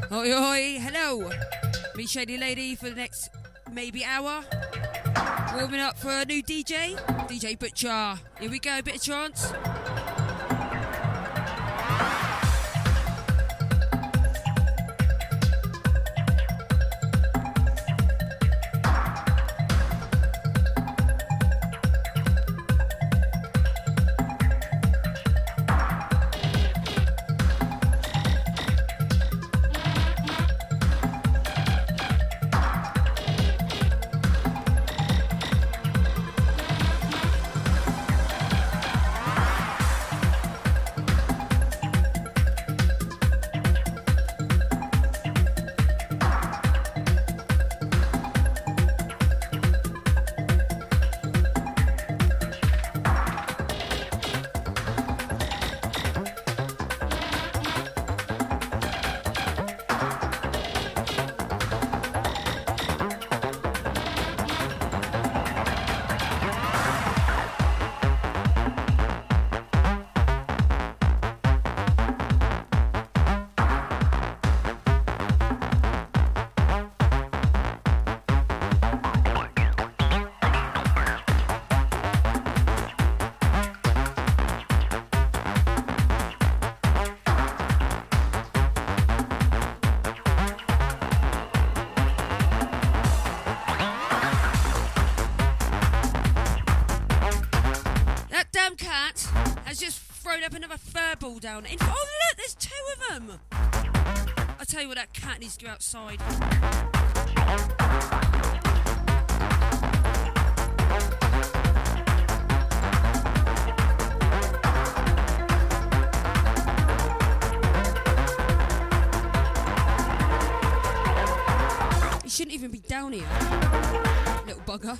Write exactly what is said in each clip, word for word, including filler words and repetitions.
Oi, oi, hello. Me, Shady Lady, for the next maybe hour. Warming up for a new D J, D J Butcher. Here we go, bit of trance. Down. In, oh look, there's two of them. I tell you what, that cat needs to go outside. He shouldn't even be down here, little bugger.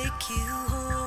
take you home.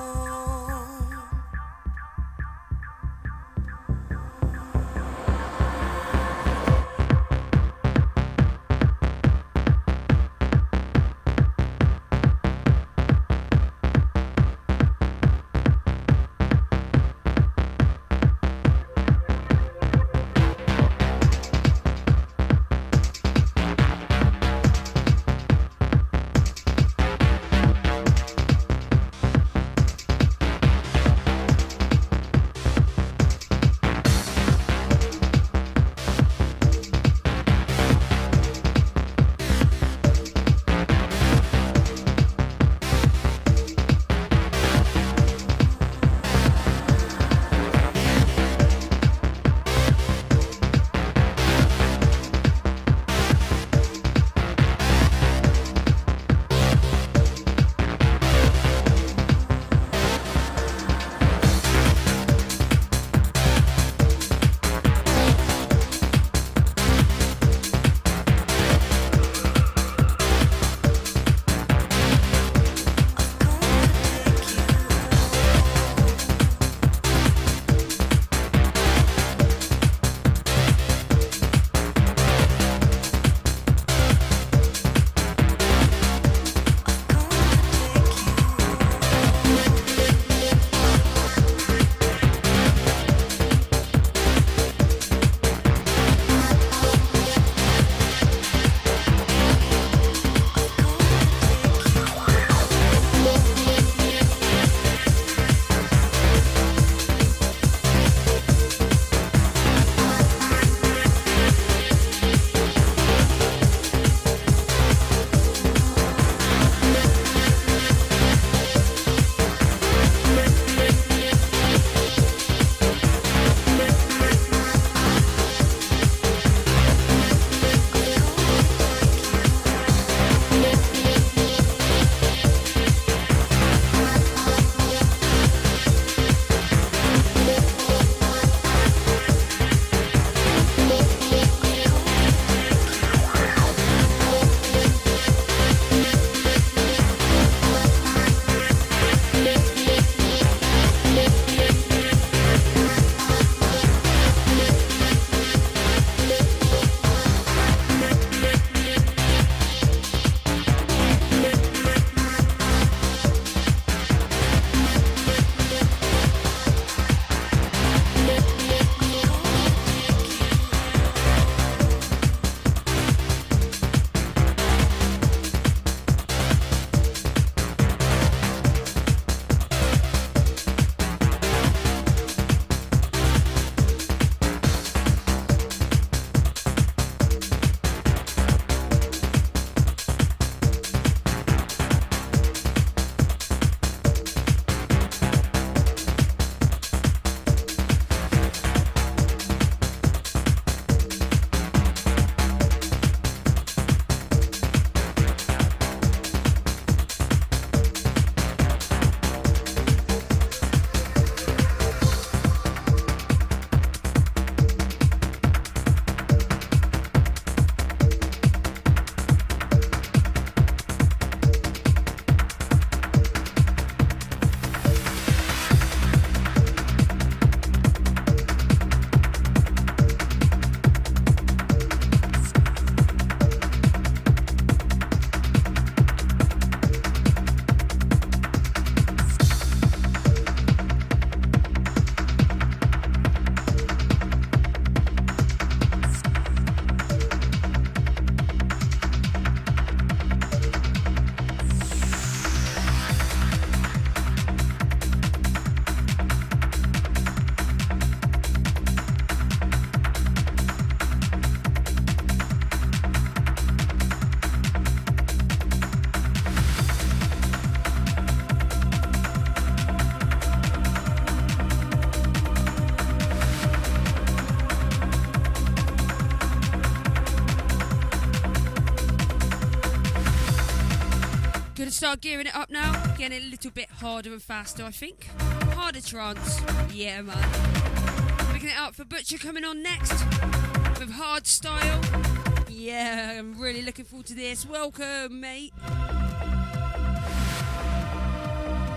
Gonna start gearing it up now, getting a little bit harder and faster, I think. Harder trance, yeah man. Picking it up for Butcher coming on next with hard style. Yeah, I'm really looking forward to this. Welcome, mate.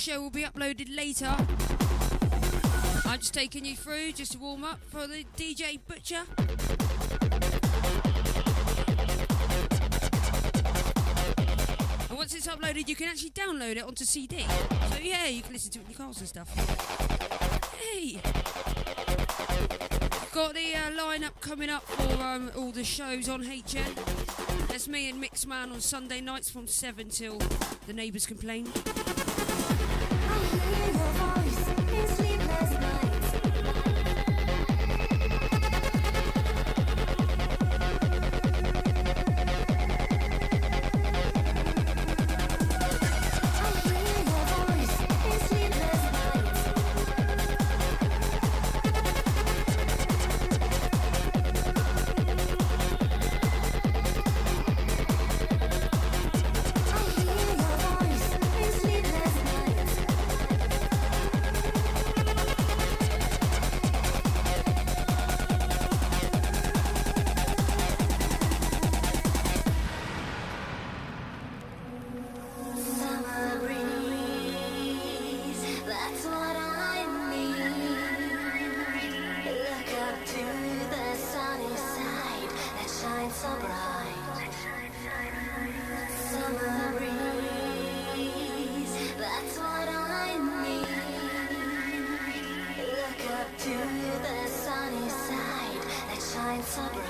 show will be uploaded later. I'm just taking you through just to warm up for the D J Butcher. And once it's uploaded, you can actually download it onto C D. So yeah, you can listen to it in your cars and stuff. Hey! Got the uh, lineup coming up for um, all the shows on H N. That's me and Mixman on Sunday nights from seven till the neighbours complain. I hear your voice in sleepless nights. I hear your voice in sleepless nights. I hear your voice in sleepless nights. Summer breeze, that's what I need. Look up to the sunny side that shines so bright. Summer breeze, that's what I need. Look up to the sunny side that shines so bright.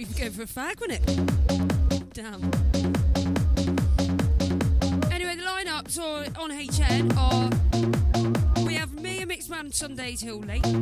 you for going for a fag, wasn't it? Damn. Anyway, the lineups are on H N are we have me and Mixed Man Sunday till late. I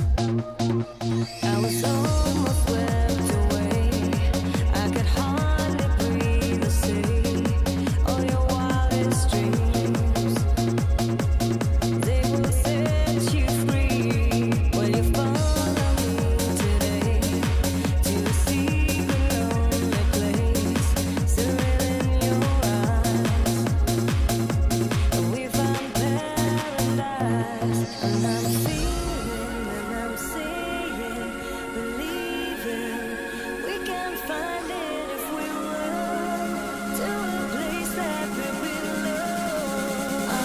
was almost swept away. I could hardly breathe or say all your wildest dreams. They will set you free when you follow me today to a secret lonely place, surreal in your eyes. And we found paradise, and I'm feeling and I'm seeing, believing we can find it if we will, to a place that we belong. I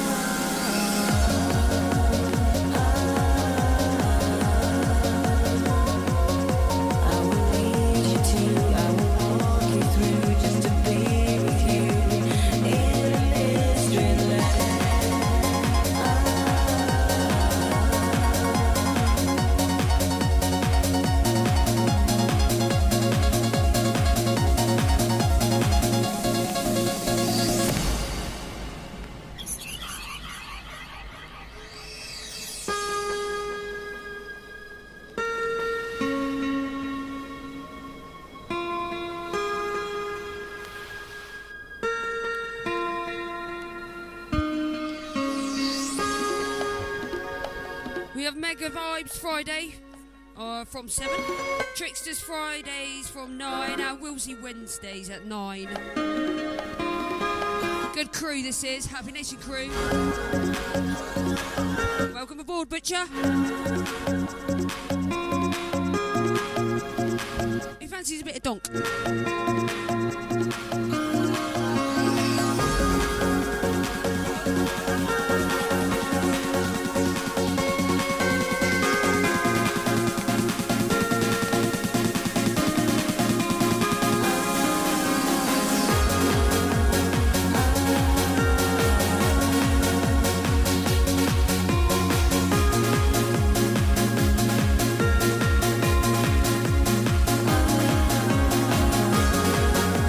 will lead you to, I will walk you through just to be with you in a mystery land. We have Mega Vibes Friday uh, from seven, Tricksters Fridays from nine, and Willsy Wednesdays at nine. Good crew this is, Happy Nation crew. Welcome aboard, Butcher. Who fancies a bit of donk? I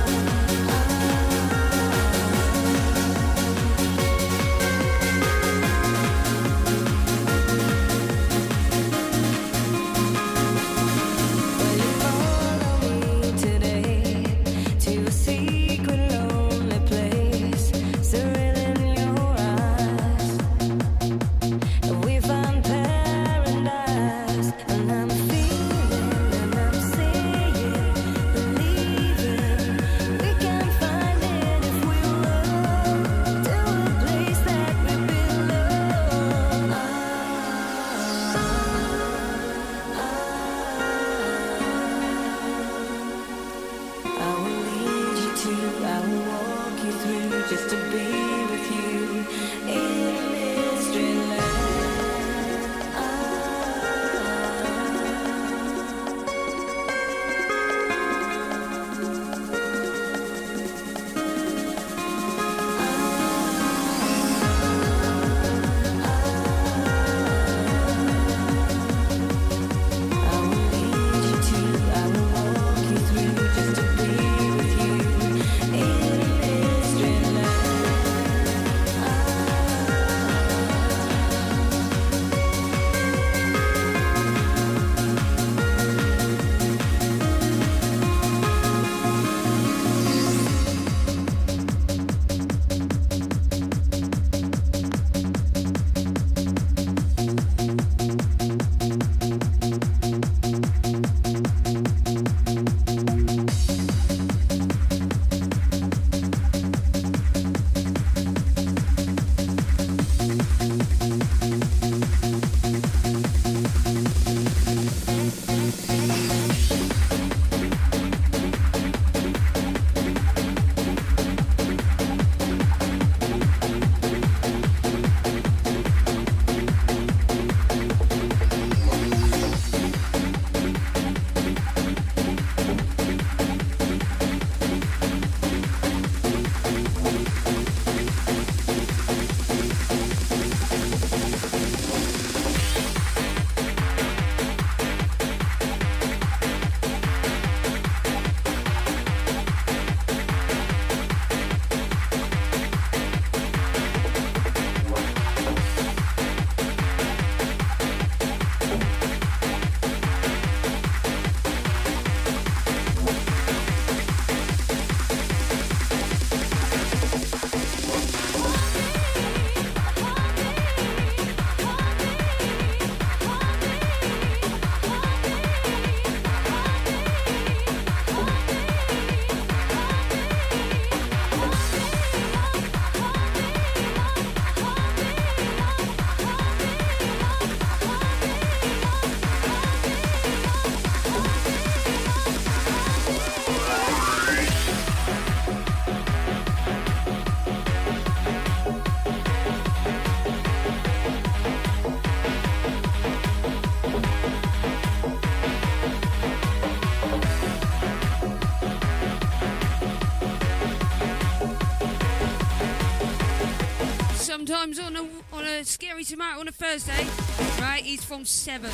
comes on a, on a Scary Tomato on a Thursday, right? He's from seven.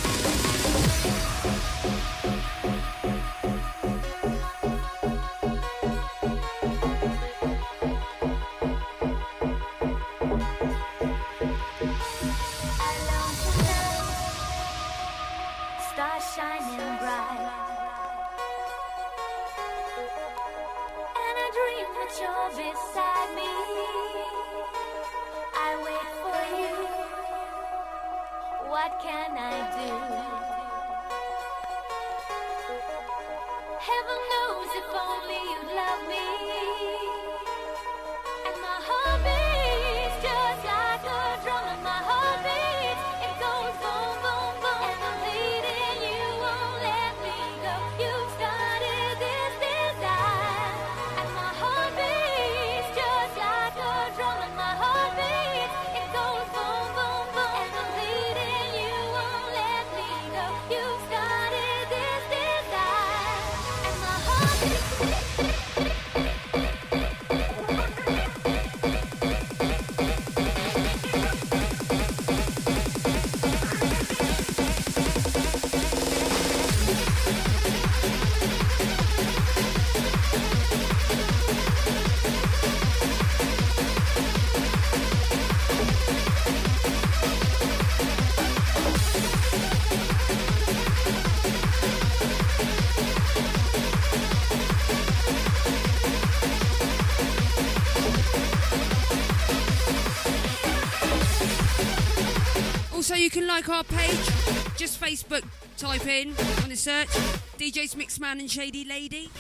Stars shining bright, and I dream that you're beside me. I wait for you. What can I do? Heaven knows if only you love me. And my heart beats just like a drum, and my heart beats, it goes boom, boom, boom. And I'm bleeding, you won't let me go. You started this desire, and my heart beats just like a drum, and my heart beats, it goes boom, boom, boom. And I'm bleeding, you won't let me go. You started this desire, and my heart beats. Also, you can like our page. Just Facebook, type in on the search D Js Mixman and Shady Lady.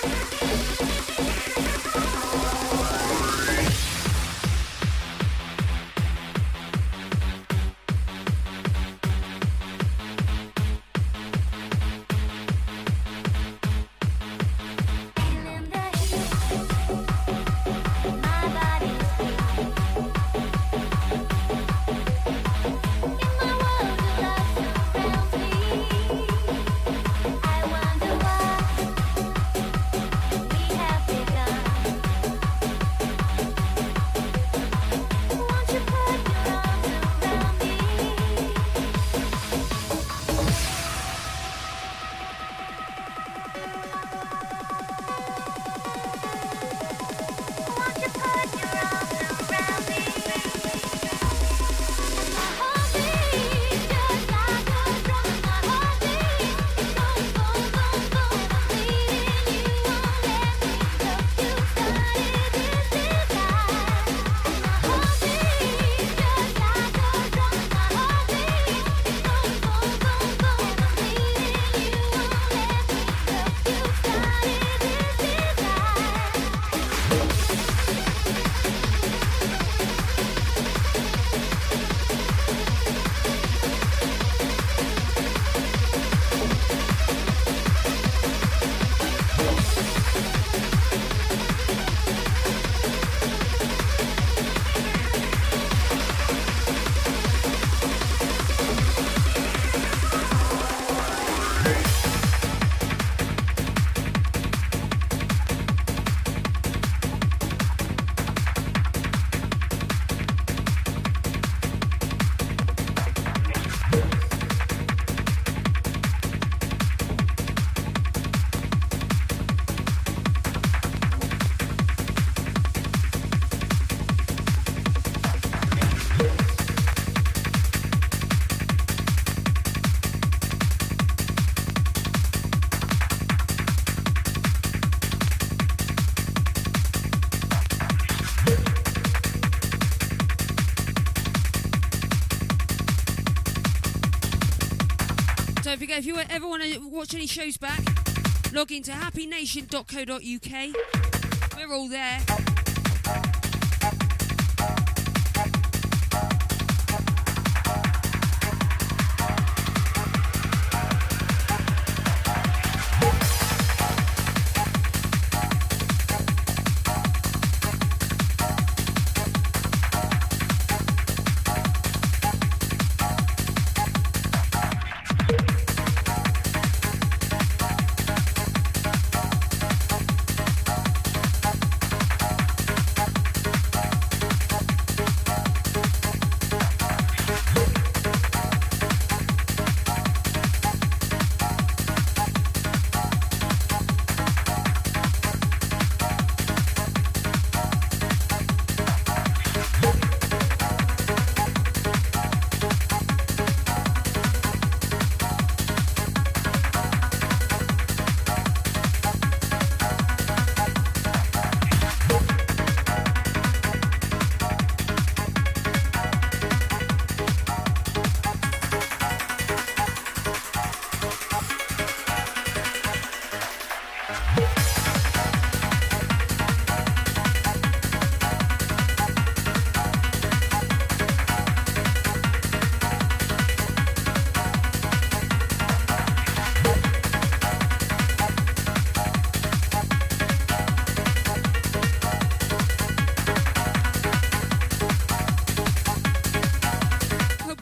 Don't forget, if you ever want to watch any shows back, log into happy nation dot co dot U K. We're all there.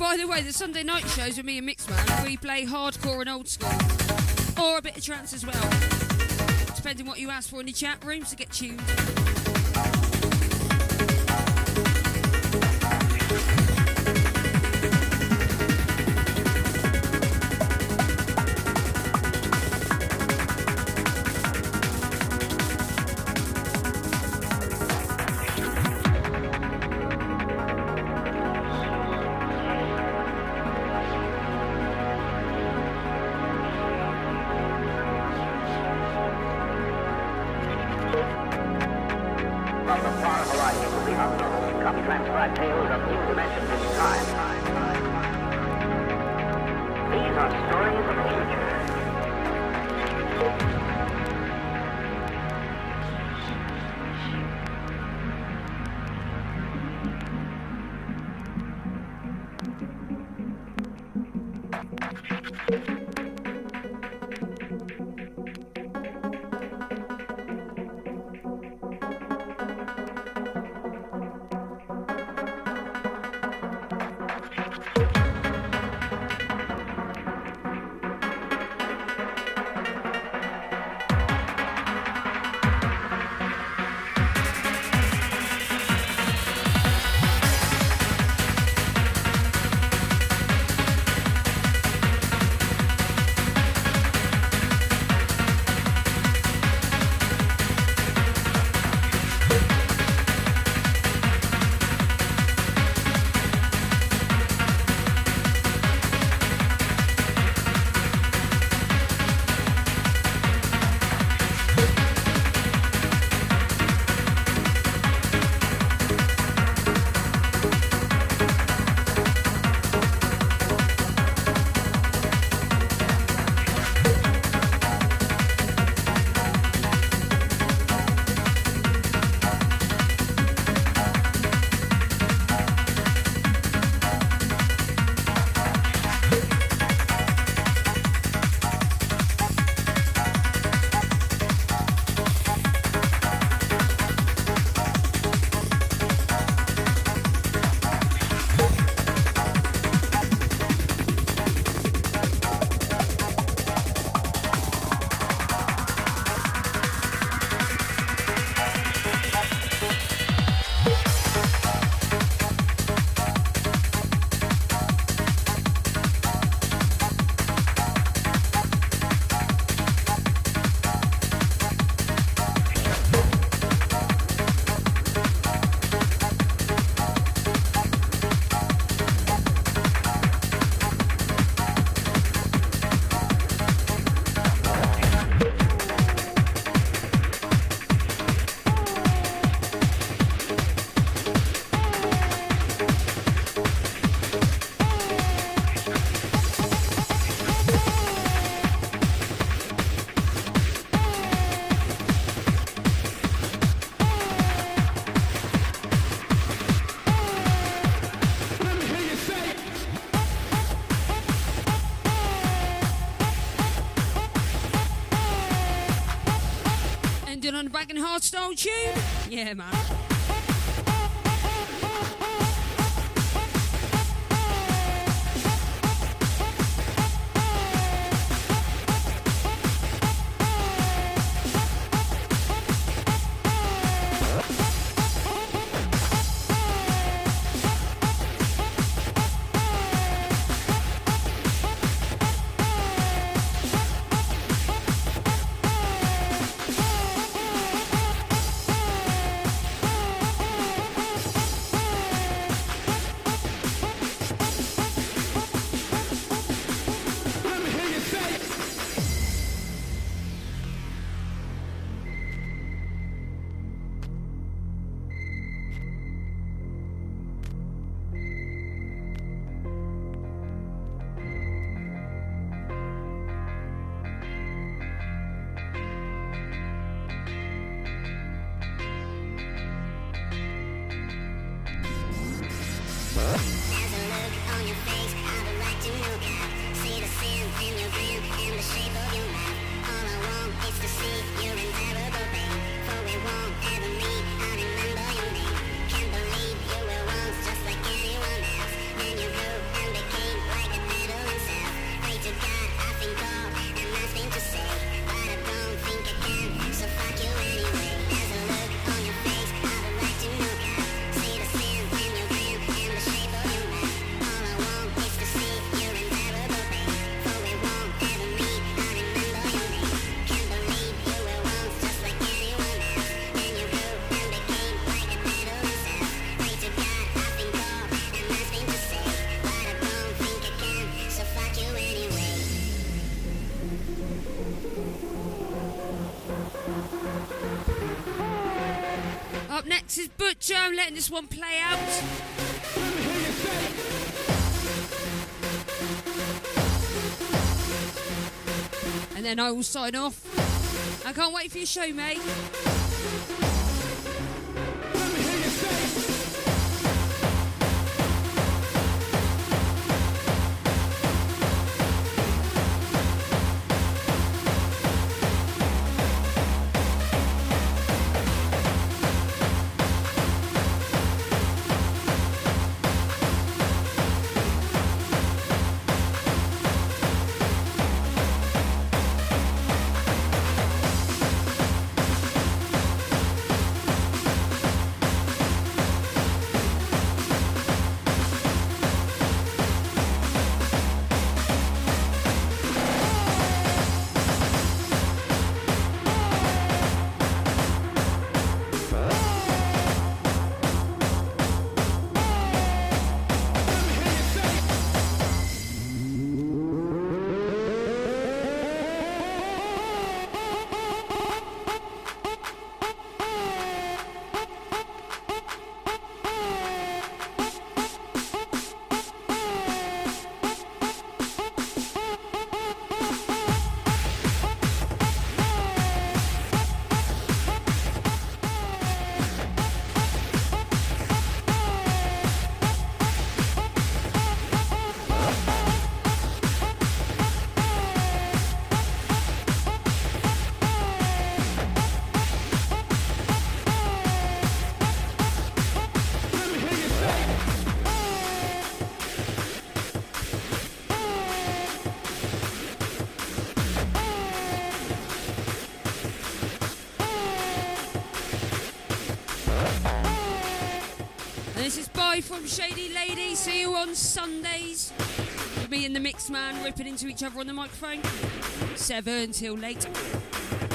By the way, the Sunday night shows with me and Mixman, we play hardcore and old school. Or a bit of trance as well. Depending what you ask for in the chat rooms to get tuned. Wagon Hardstyle tune? Yeah, man. Next is Butcher. I'm letting this one play out. And then I will sign off. I can't wait for your show, mate. This is Bye from Shady Lady. See you on Sundays. Me and the Mixed Man ripping into each other on the microphone. Seven till late.